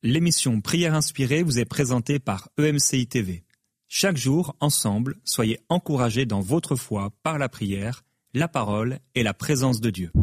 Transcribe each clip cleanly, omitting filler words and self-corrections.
L'émission Prière inspirée vous est présentée par EMCI TV. Chaque jour, ensemble, soyez encouragés dans votre foi par la prière, la parole et la présence de Dieu.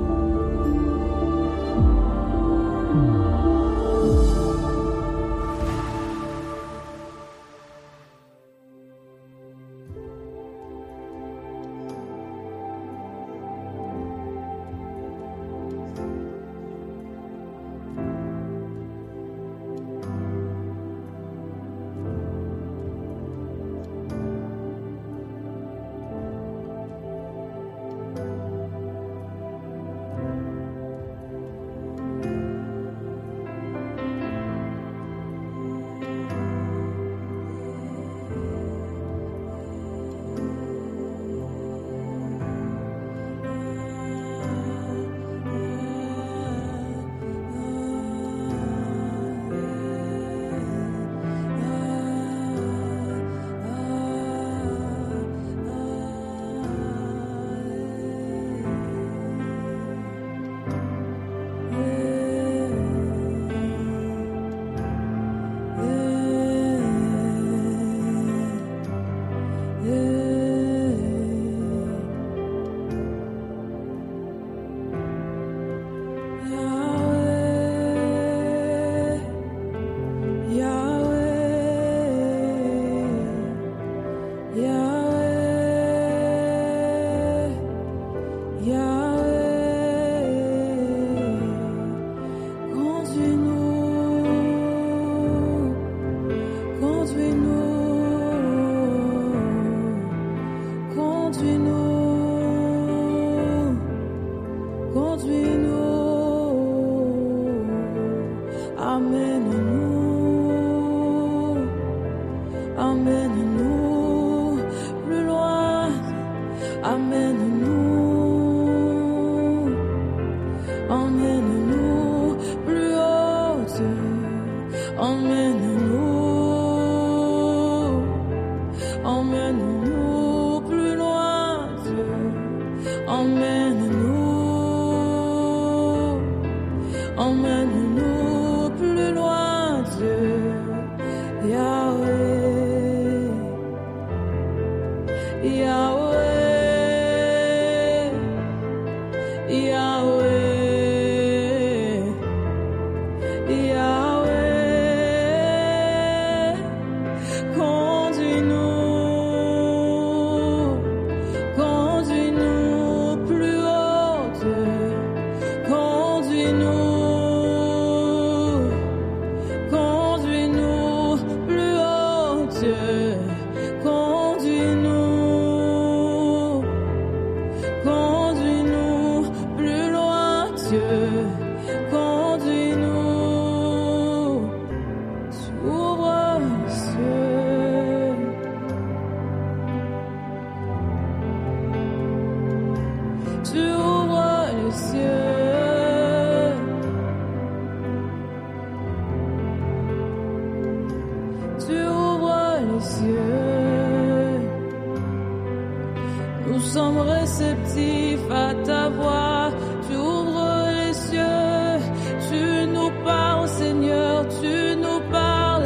Nous sommes réceptifs à ta voix, tu ouvres les cieux, tu nous parles Seigneur, tu nous parles,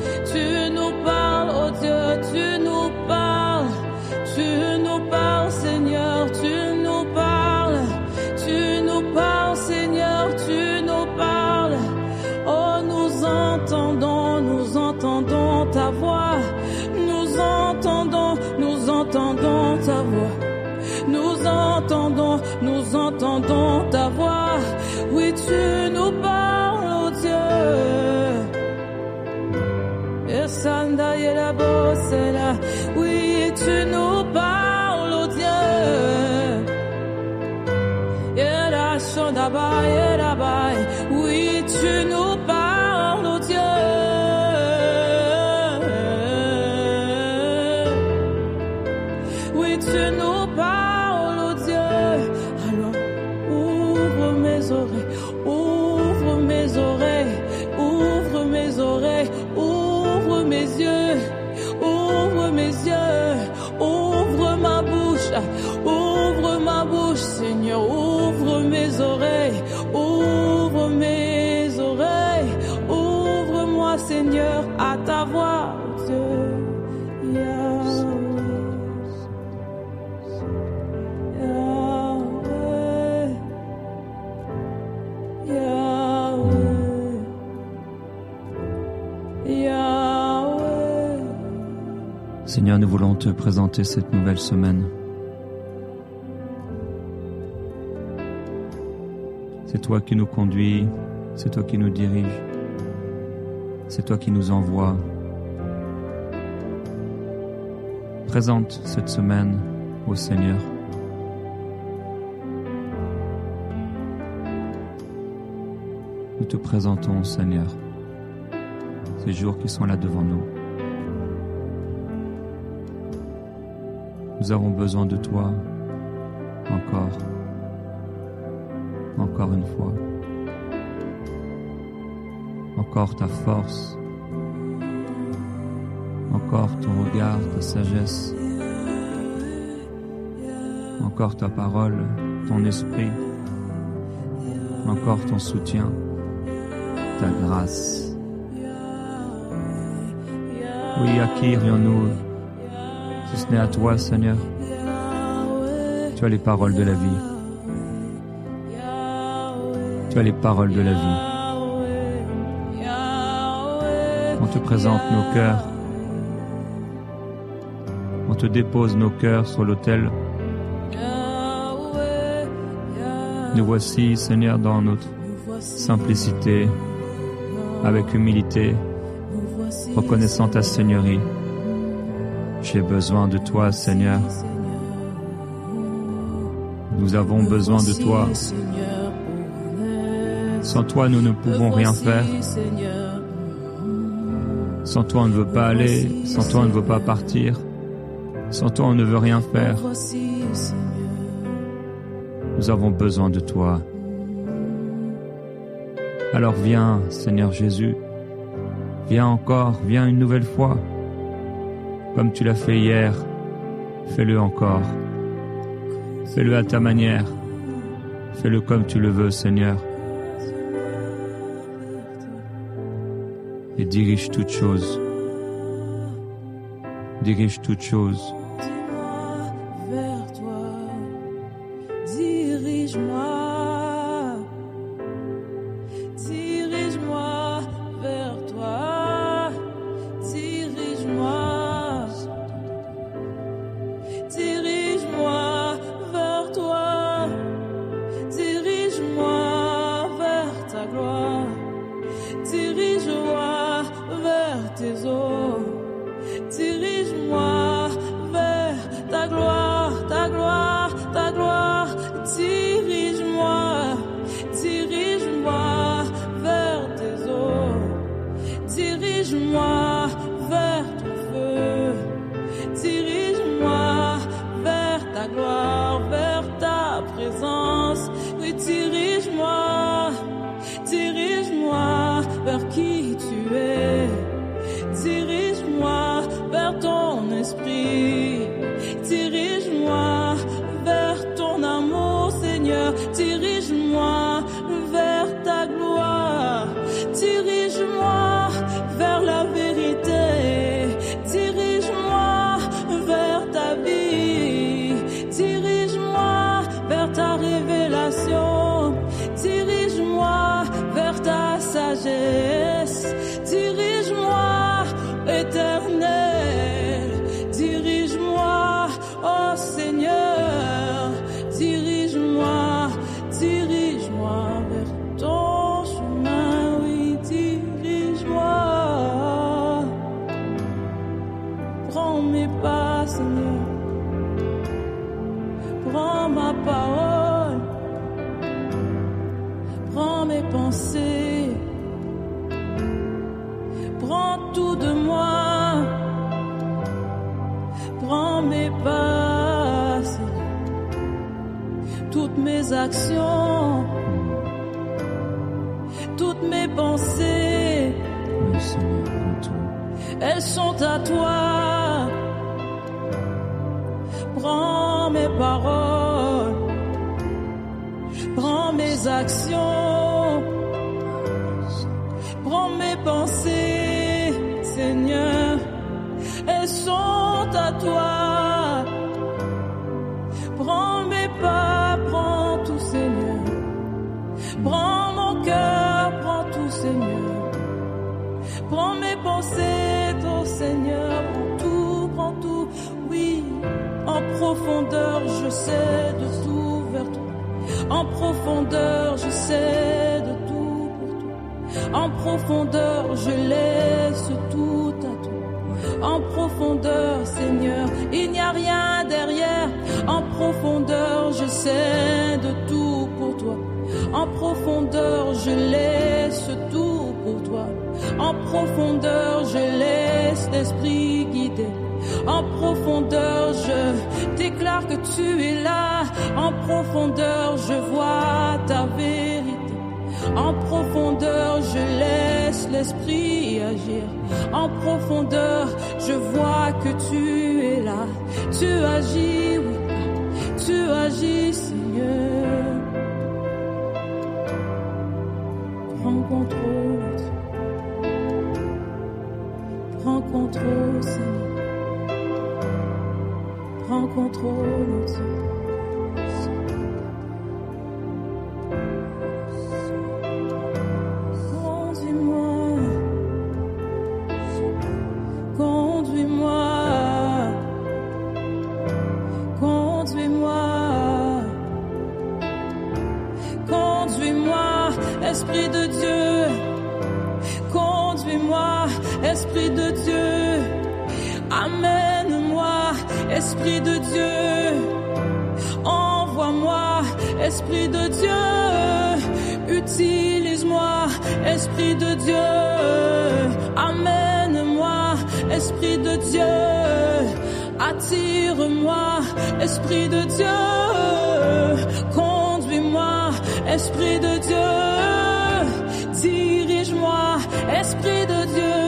oh Dieu, tu nous parles Seigneur, tu nous parles Seigneur, tu nous parles, oh nous entendons ta voix, nous entendons ta voix. Nous entendons ta voix. Oui, tu nous parles, oh Dieu. Seigneur, à ta voix, Dieu. Seigneur, nous voulons te présenter cette nouvelle semaine. C'est toi qui nous conduis, c'est toi qui nous dirige, c'est toi qui nous envoie. Présente cette semaine au Seigneur. Nous te présentons, Seigneur, ces jours qui sont là devant nous. Nous avons besoin de toi encore une fois. Encore ta force, encore ton regard, ta sagesse, encore ta parole, ton esprit, encore ton soutien, ta grâce. Oui, à qui irions-nous si ce n'est à toi, Seigneur? Tu as les paroles de la vie. Tu as les paroles de la vie. On te présente nos cœurs. On te dépose nos cœurs sur l'autel. Nous voici, Seigneur, dans notre simplicité, avec humilité, reconnaissant ta Seigneurie. J'ai besoin de toi, Seigneur. Nous avons besoin de toi. Sans toi, nous ne pouvons rien faire. Sans toi, on ne veut pas aller. Sans toi, on ne veut pas partir. Sans toi, on ne veut rien faire. Nous avons besoin de toi. Alors viens, Seigneur Jésus. Viens encore, viens une nouvelle fois. Comme tu l'as fait hier, fais-le encore. Fais-le à ta manière. Fais-le comme tu le veux, Seigneur. Et dirige toutes choses. Dirige toutes choses. Dirige-moi vers toi. Dirige-moi. Dirige-moi vers toi. Dirige-moi. Dirige-moi vers toi. Dirige-moi vers ta gloire. Dirige-moi vers tes eaux. Dirige-moi vers ta gloire, ta gloire, ta gloire. Dirige-moi, dirige-moi vers tes eaux. Dirige-moi vers ton feu. Dirige-moi vers ta gloire, vers ta présence. Oui, dirige-moi, dirige-moi vers qui tu es. Dirige-moi vers ton esprit. Dirige-moi vers ton amour, Seigneur. Dirige-moi vers ta gloire. Dirige-moi vers la vérité. Dirige-moi vers ta vie. Dirige-moi vers ta révélation. Dirige-moi vers ta sagesse. Dirige-moi, Éternel. Dirige-moi, oh Seigneur. Dirige-moi, dirige-moi vers ton chemin. Oui, dirige-moi. Prends mes pas, Seigneur. Prends ma parole. Prends mes pensées. Prends tout de moi. Prends mes pas, toutes mes actions, toutes mes pensées, elles sont à toi. Prends mes paroles, prends mes actions, prends mes pensées. Seigneur, elles sont à toi. Prends mes pas, prends tout, Seigneur. Prends mon cœur, prends tout, Seigneur. Prends mes pensées, ton Seigneur. Prends tout, oui. En profondeur, je sais de tout vers toi. En profondeur, je sais de tout pour toi. En profondeur, je laisse tout à toi. En profondeur, Seigneur, il n'y a rien derrière. En profondeur, je sais de tout pour toi. En profondeur, je laisse tout pour toi. En profondeur, je laisse l'esprit guider. En profondeur, je déclare que tu es là. En profondeur, je vois ta vérité. En profondeur, je laisse l'esprit agir. En profondeur, je vois que tu es là. Tu agis, oui, tu agis, Seigneur. Prends contrôle, prends contrôle, Seigneur. Prends contrôle, Seigneur. Esprit de Dieu, conduis-moi, Esprit de Dieu, amène-moi, Esprit de Dieu, envoie-moi, Esprit de Dieu, utilise-moi, Esprit de Dieu, amène-moi, Esprit de Dieu, attire-moi, Esprit de Dieu, conduis-moi, Esprit de Dieu, dirige-moi, Esprit de Dieu,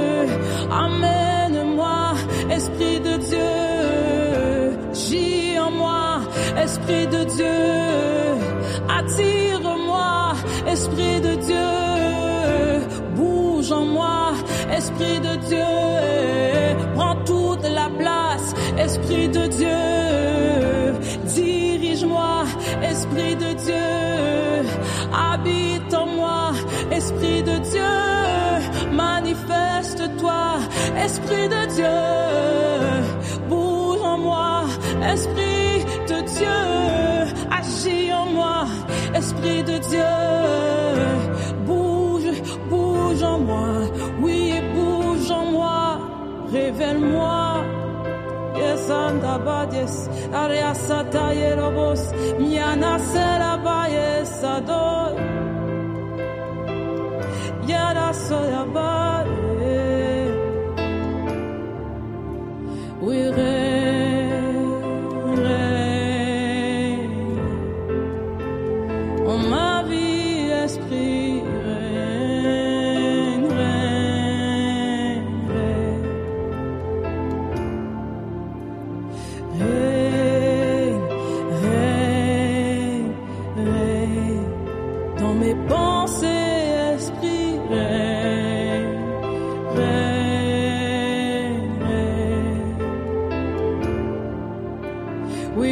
amène-moi, Esprit de Dieu, gis en moi, Esprit de Dieu, attire-moi, Esprit de Dieu, bouge en moi, Esprit de Dieu, prends toute la place, Esprit de Dieu, dirige-moi, Esprit de Dieu, habite en moi, Esprit de Dieu, manifeste-toi, Esprit de Dieu, bouge en moi, Esprit de Dieu, agis en moi, Esprit de Dieu, bouge en moi, oui, bouge en moi, révèle-moi. Yes, andabades, ariasata yerobos, miana sela yes adoy, yara soyabaye, we règne, en ma vie, Esprit règne, dans mes pensées, Esprit règne, oui,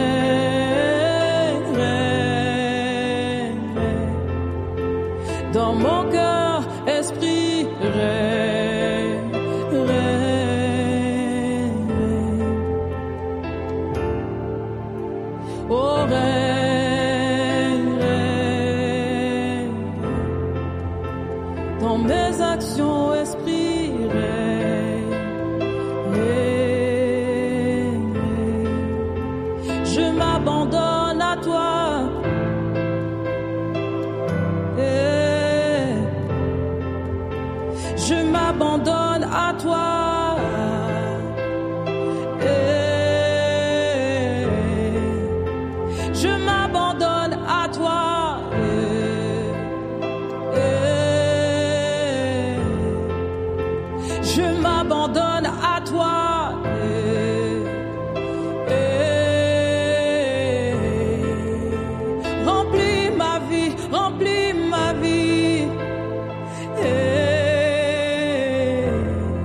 règne, dans mon cœur, Esprit règne, oh règne, dans mes actions, Esprit règne, je m'abandonne à toi, je m'abandonne à toi. Je m'abandonne à toi. Je m'abandonne à toi. Remplis ma vie, remplis ma vie.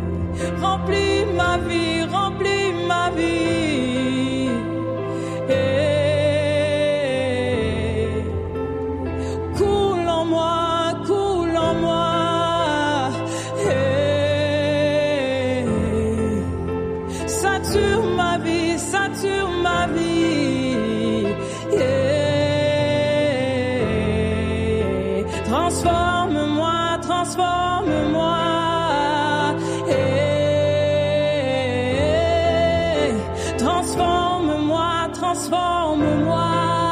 transforme-moi. Transforme-moi, transforme-moi.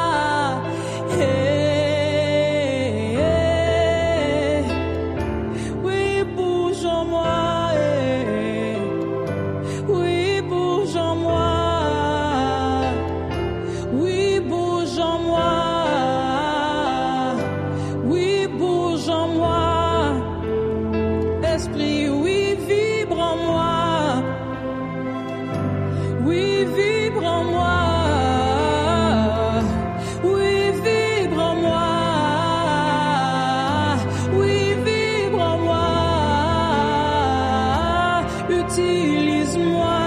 Oui, bouge en moi. Oui, bouge en moi. Oui, bouge en moi. Oui, bouge en moi. Esprit, oui, vibre en moi. Oui, vibre en moi. Oui, vibre en moi. Oui, vibre en moi. Utilise-moi.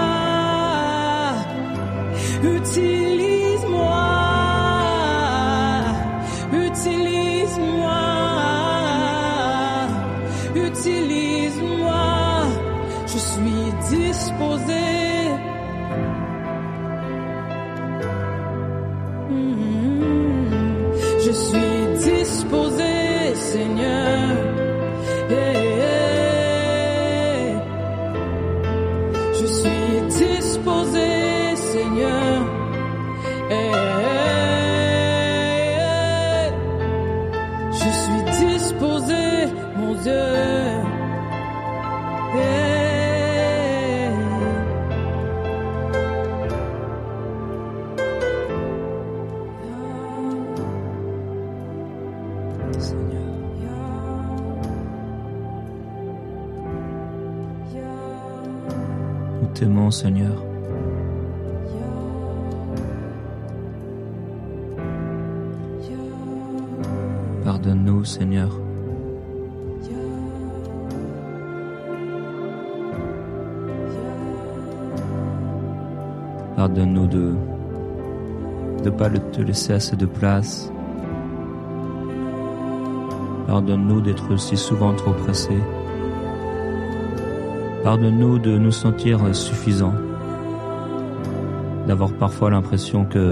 Utilise-moi. Utilise-moi. Utilise-moi. Je suis disposé. Je suis disposé, Seigneur. Je suis disposé, Seigneur. Je suis disposé, mon Dieu. Seigneur. Nous t'aimons, Seigneur. Pardonne-nous, Seigneur. Pardonne-nous de ne pas te laisser assez de place. Pardonne-nous d'être si souvent trop pressés. Pardonne-nous de nous sentir suffisants, d'avoir parfois l'impression que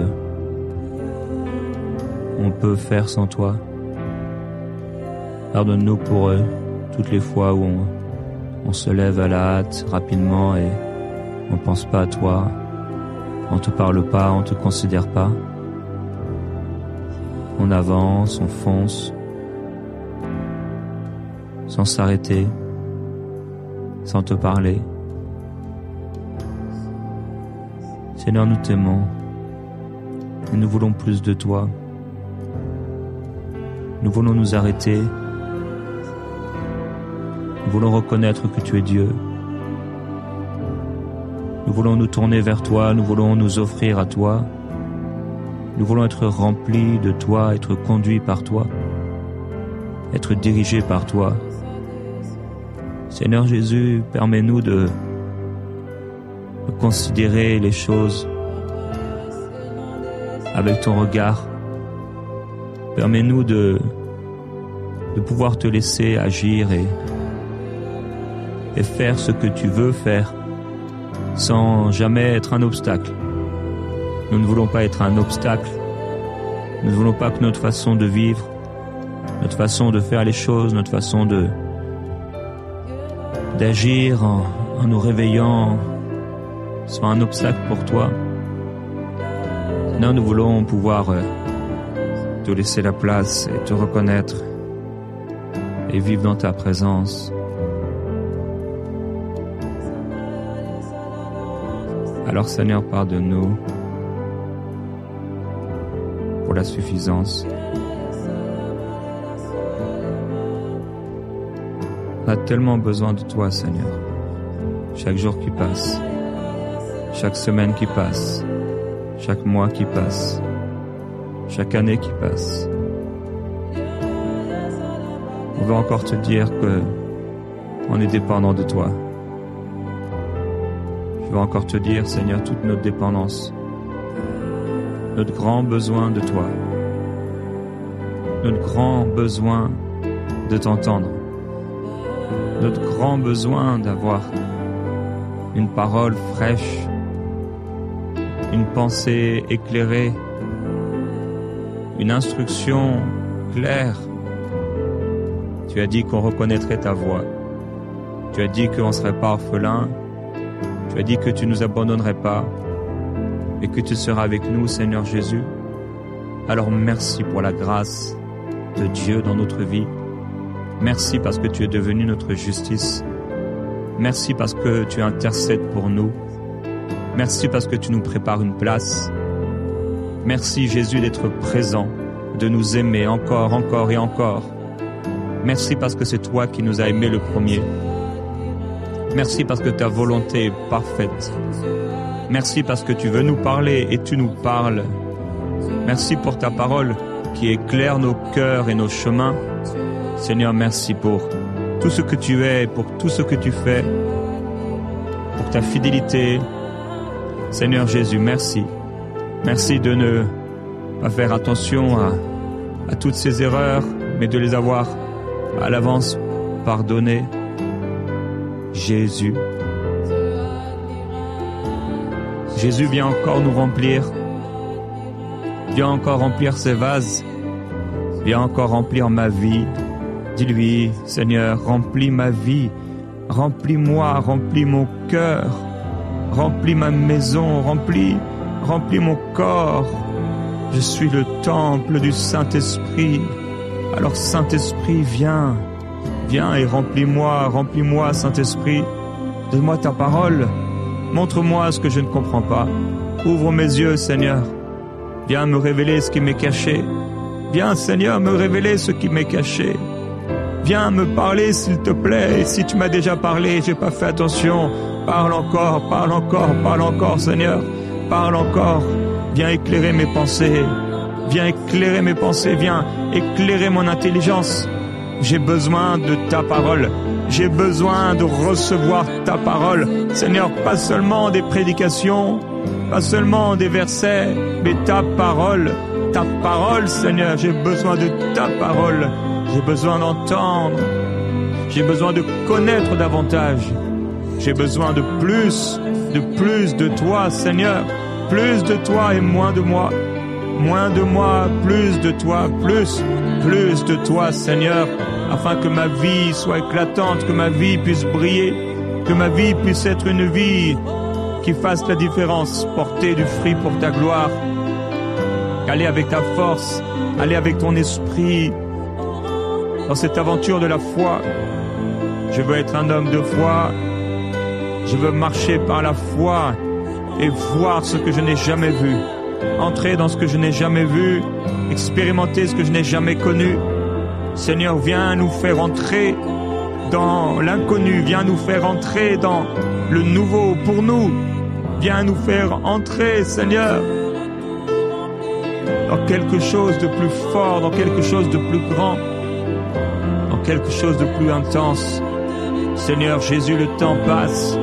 on peut faire sans toi. Pardonne-nous pour toutes les fois où on se lève à la hâte rapidement et on pense pas à toi, on te parle pas, on te considère pas. On avance, on fonce, sans s'arrêter, sans te parler. Seigneur, nous t'aimons et nous voulons plus de toi. Nous voulons nous arrêter. Nous voulons reconnaître que tu es Dieu. Nous voulons nous tourner vers toi, nous voulons nous offrir à toi. Nous voulons être remplis de toi, être conduits par toi, être dirigés par toi. Seigneur Jésus, permets-nous de considérer les choses avec ton regard. Permets-nous de pouvoir te laisser agir et faire ce que tu veux faire sans jamais être un obstacle. Nous ne voulons pas être un obstacle. Nous ne voulons pas que notre façon de vivre, notre façon de faire les choses, notre façon d'agir en nous réveillant soit un obstacle pour toi. Non, nous voulons pouvoir te laisser la place et te reconnaître et vivre dans ta présence. Alors Seigneur, pardonne-nous pour la suffisance. On a tellement besoin de toi, Seigneur. Chaque jour qui passe, chaque semaine qui passe, chaque mois qui passe, chaque année qui passe. On veut encore te dire que on est dépendant de toi. Je veux encore te dire, Seigneur, toute notre dépendance, notre grand besoin de toi, notre grand besoin de t'entendre, notre grand besoin d'avoir une parole fraîche, une pensée éclairée, une instruction claire. Tu as dit qu'on reconnaîtrait ta voix. Tu as dit qu'on ne serait pas orphelins. Tu as dit que tu ne nous abandonnerais pas et que tu seras avec nous, Seigneur Jésus. Alors merci pour la grâce de Dieu dans notre vie. Merci parce que tu es devenu notre justice. Merci parce que tu intercèdes pour nous. Merci parce que tu nous prépares une place. Merci Jésus d'être présent, de nous aimer encore, encore et encore. Merci parce que c'est toi qui nous as aimés le premier. Merci parce que ta volonté est parfaite. Merci parce que tu veux nous parler et tu nous parles. Merci pour ta parole qui éclaire nos cœurs et nos chemins. Seigneur, merci pour tout ce que tu es, pour tout ce que tu fais, pour ta fidélité. Seigneur Jésus, merci. Merci de ne pas faire attention à toutes ces erreurs, mais de les avoir à l'avance pardonnées. Jésus. Jésus, viens encore nous remplir. Viens encore remplir ces vases. Viens encore remplir ma vie. Dis-lui, Seigneur, remplis ma vie. Remplis-moi, remplis mon cœur. Remplis ma maison, remplis mon corps. Je suis le temple du Saint-Esprit. Alors Saint-Esprit, viens et remplis-moi, Saint-Esprit. Donne-moi ta parole. Montre-moi ce que je ne comprends pas. Ouvre mes yeux, Seigneur. Viens me révéler ce qui m'est caché. Viens, Seigneur, me révéler ce qui m'est caché. Viens me parler, s'il te plaît. Et si tu m'as déjà parlé, j'ai pas fait attention. Parle encore, Seigneur. Parle encore. Viens éclairer mes pensées. Viens éclairer mes pensées. Viens éclairer mon intelligence. J'ai besoin de ta parole. J'ai besoin de recevoir ta parole. Seigneur, pas seulement des prédications, pas seulement des versets, mais ta parole, Seigneur. J'ai besoin de ta parole. J'ai besoin d'entendre. J'ai besoin de connaître davantage. J'ai besoin de plus de toi, Seigneur. Plus de toi et moins de moi. Moins de moi, plus de toi, plus de toi, Seigneur, afin que ma vie soit éclatante, que ma vie puisse briller, que ma vie puisse être une vie qui fasse la différence, porter du fruit pour ta gloire. Aller avec ta force, aller avec ton esprit dans cette aventure de la foi. Je veux être un homme de foi. Je veux marcher par la foi et voir ce que je n'ai jamais vu. Entrer dans ce que je n'ai jamais vu, expérimenter ce que je n'ai jamais connu. Seigneur, viens nous faire entrer dans l'inconnu, viens nous faire entrer dans le nouveau pour nous. Viens nous faire entrer, Seigneur, dans quelque chose de plus fort, dans quelque chose de plus grand, dans quelque chose de plus intense. Seigneur Jésus, le temps passe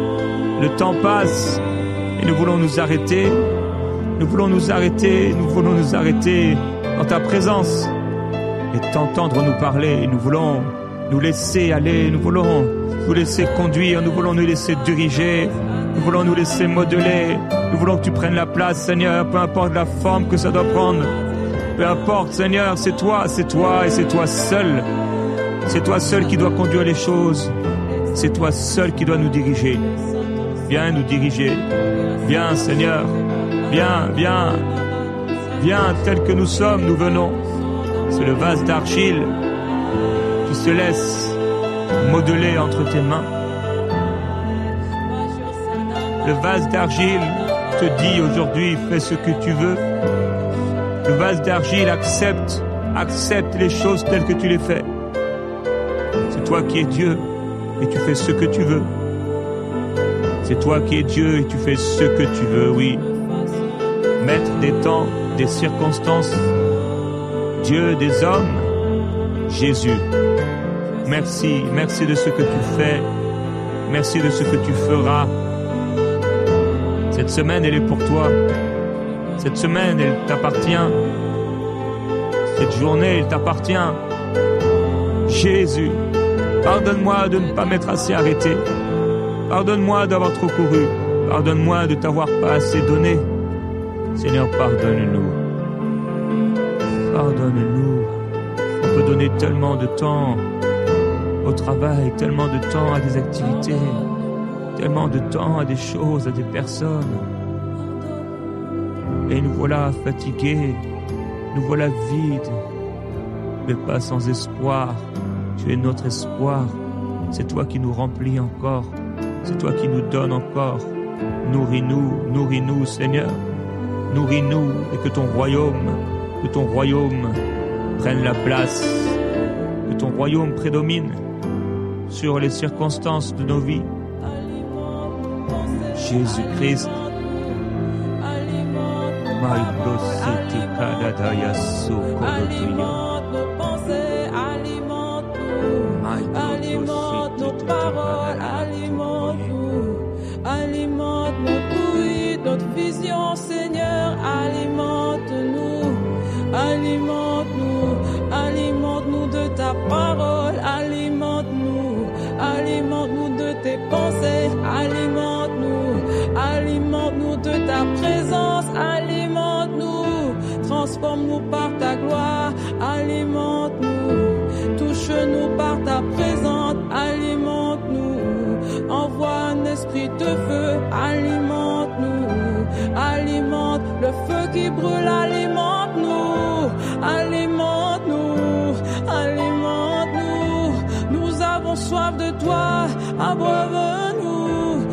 et nous voulons nous arrêter. Nous voulons nous arrêter dans ta présence et t'entendre nous parler. Nous voulons nous laisser aller, nous voulons nous laisser conduire, nous voulons nous laisser diriger, nous voulons nous laisser modeler. Nous voulons que tu prennes la place, Seigneur, peu importe la forme que ça doit prendre. Peu importe, Seigneur, c'est toi et c'est toi seul. C'est toi seul qui dois conduire les choses. C'est toi seul qui dois nous diriger. Viens nous diriger. Viens, Seigneur. Viens, tel que nous sommes, nous venons. C'est le vase d'argile qui se laisse modeler entre tes mains. Le vase d'argile te dit aujourd'hui, fais ce que tu veux. Le vase d'argile accepte les choses telles que tu les fais. C'est toi qui es Dieu et tu fais ce que tu veux. C'est toi qui es Dieu et tu fais ce que tu veux, oui. Maître des temps, des circonstances, Dieu des hommes, Jésus. Merci de ce que tu fais. Merci de ce que tu feras. Cette semaine, elle est pour toi. Cette semaine, elle t'appartient. Cette journée, elle t'appartient. Jésus, pardonne-moi de ne pas m'être assez arrêté. Pardonne-moi d'avoir trop couru. Pardonne-moi de t'avoir pas assez donné. Seigneur, pardonne-nous. Pardonne-nous. On peut donner tellement de temps. au travail, tellement de temps à des activités, tellement de temps à des choses, à des personnes. Et nous voilà fatigués, nous voilà vides, mais pas sans espoir. Tu es notre espoir, c'est toi qui nous remplis encore, c'est toi qui nous donnes encore. Nourris-nous, Seigneur, nourris-nous et que ton royaume prenne la place, que ton royaume prédomine sur les circonstances de nos vies. Jésus-Christ, alimente nos paroles, alimente nos bruits, notre vision, Seigneur, alimente-nous de ta parole, alimente-nous de tes pensées, alimente-nous de ta présence, alimente-nous, transforme-nous par ta gloire, alimente-nous, touche-nous par ta présence, alimente-nous, envoie un esprit de feu, alimente-nous, alimente le feu qui brûle, alimente-nous, nous avons soif de toi, abreuve-nous,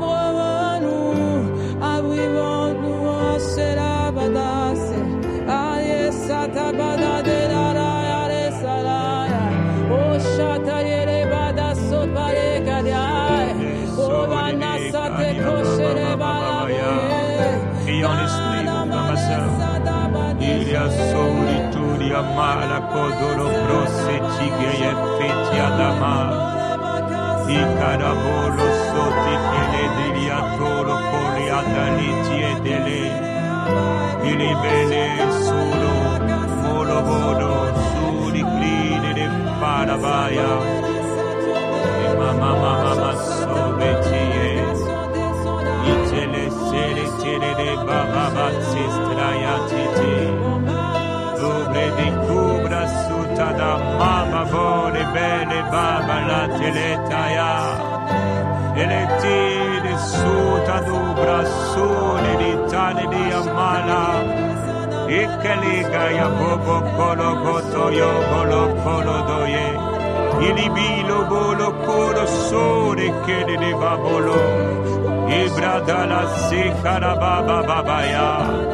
c'est la badasse, aïe, satabada de la raya, salaya, oh chataye les badassos pare kadiaye, oh vanassa te coche les balaye, criant l'esprit dans ma sœur, il y a solitude, il y a mal à codolo grosse, tigeye feti adama. Icarabolo soti chele deliatolo coriandaliti e dele ilibele sulo molobodo suri cline de parabaya e mama sobetie itele sere tere de baba sestrayatite dobre de cubra suta da mama bone bene baba la teletaya e le tire suta dobra sole di tane di amala e che lega ya bobo colo goto yo bolo colo doye ilibilo bolo colo sole che de babolo e brada la sekara baba babaya.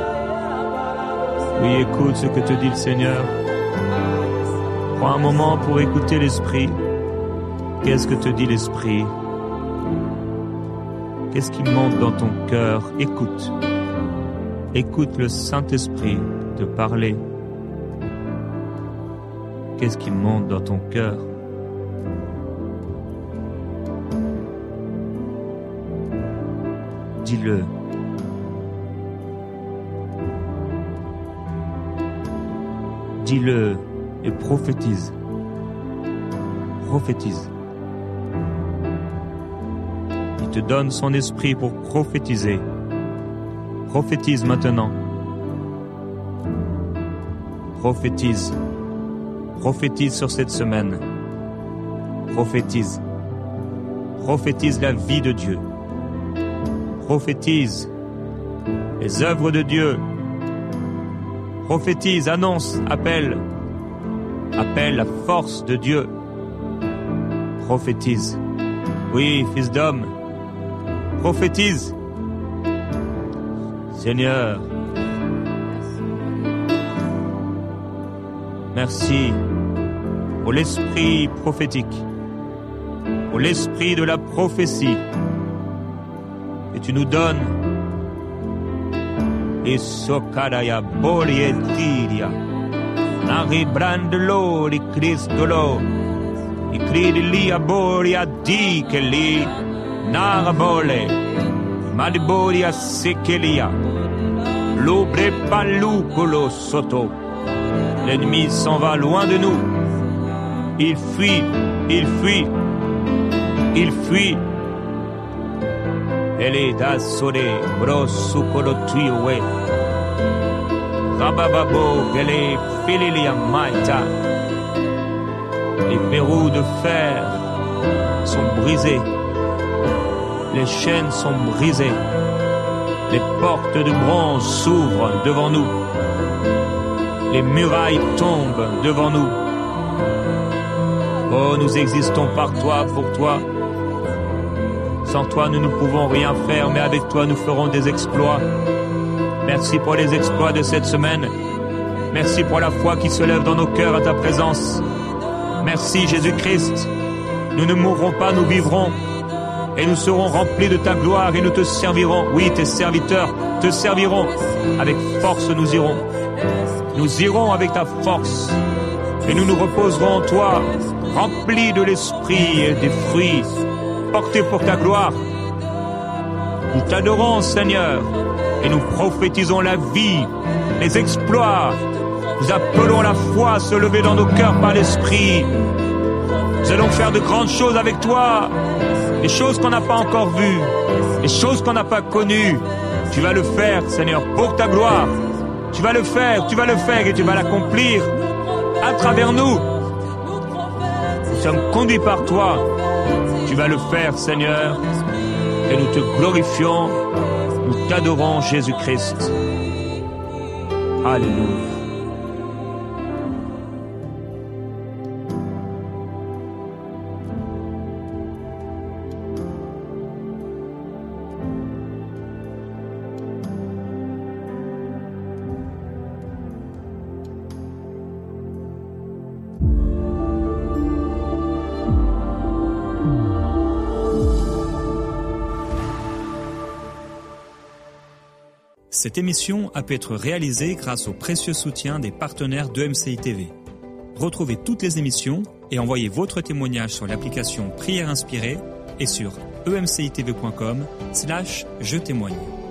Oui, écoute ce que te dit le Seigneur. Prends un moment pour écouter l'Esprit. Qu'est-ce que te dit l'Esprit? Qu'est-ce qui monte dans ton cœur? Écoute. Écoute le Saint-Esprit te parler. Qu'est-ce qui monte dans ton cœur? Dis-le. Dis-le et prophétise. Prophétise. Il te donne son esprit pour prophétiser. Prophétise maintenant. Prophétise. Prophétise sur cette semaine. Prophétise. Prophétise la vie de Dieu. Prophétise les œuvres de Dieu. Prophétise, annonce, appelle. Appelle la force de Dieu. Prophétise. Oui, fils d'homme. Prophétise. Seigneur. Merci pour l'esprit prophétique, pour l'esprit de la prophétie que tu nous donnes. Et sokaraya boli et tiria, nari brandelo di Cristolo, i cridi li abori a di che li narabole, malibori a sekelia, l'obre palucolo sotto. L'ennemi s'en va loin de nous. Il fuit, il fuit, il fuit. Elle da sole brosu colo tuiwe. Rabababo gele fililia maita. Les verrous de fer sont brisés. Les chaînes sont brisées. Les portes de bronze s'ouvrent devant nous. Les murailles tombent devant nous. Oh, nous existons par toi, pour toi. Sans toi, nous ne pouvons rien faire, mais avec toi, nous ferons des exploits. Merci pour les exploits de cette semaine. Merci pour la foi qui se lève dans nos cœurs à ta présence. Merci, Jésus-Christ. Nous ne mourrons pas, nous vivrons. Et nous serons remplis de ta gloire et nous te servirons. Oui, tes serviteurs te serviront. Avec force, nous irons. Nous irons avec ta force. Et nous nous reposerons en toi, remplis de l'esprit et des fruits, portés pour ta gloire. Nous t'adorons, Seigneur, et nous prophétisons la vie, les exploits. Nous appelons la foi à se lever dans nos cœurs par l'esprit. Nous allons faire de grandes choses avec toi, des choses qu'on n'a pas encore vues, des choses qu'on n'a pas connues. Tu vas le faire, Seigneur, pour ta gloire. Tu vas le faire et tu vas l'accomplir à travers nous. Nous sommes conduits par toi. Tu vas le faire, Seigneur, et nous te glorifions. Nous t'adorons, Jésus-Christ. Alléluia. Cette émission a pu être réalisée grâce au précieux soutien des partenaires d'EMCI TV. Retrouvez toutes les émissions et envoyez votre témoignage sur l'application Prière Inspirée et sur emcitv.com/je témoigne.